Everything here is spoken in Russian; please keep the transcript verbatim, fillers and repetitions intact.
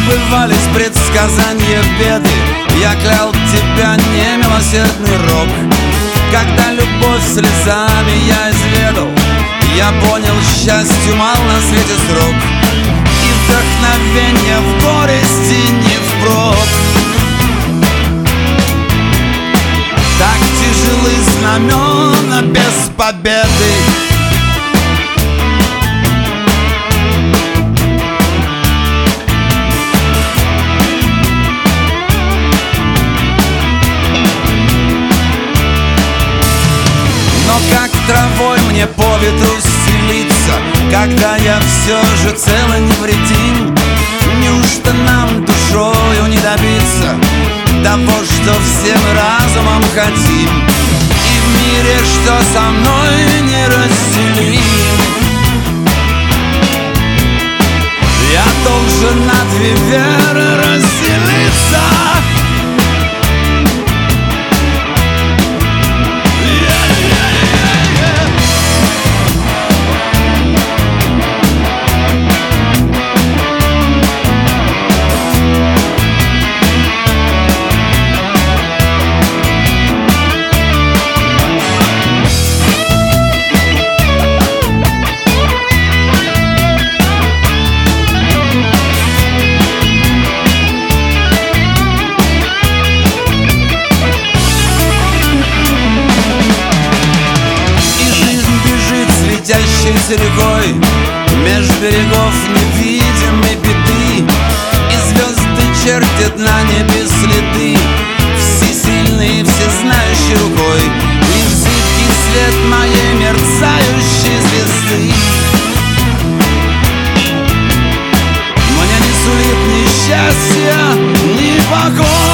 сбывались предсказания беды. Я клял тебя немилосердный рок. Когда любовь слезами я изведал, я понял, счастью мал на свете срок, и вдохновение в горести не впрок. Так тяжелы знамена без победы. Но как травой мне по ветру стелиться, когда я все же цел и невредим? Неужто нам душою не добиться того, что все мы разумом хотим, и в мире, что со мной неразделим? Я должен на две веры разделиться. Светящейся рекой меж берегов невидимой беды, и звезды чертят на небе следы всесильной и всезнающей рукой. Лишь зыбкий свет моей мерцающей звезды мне не сулит ни счастья, ни покоя.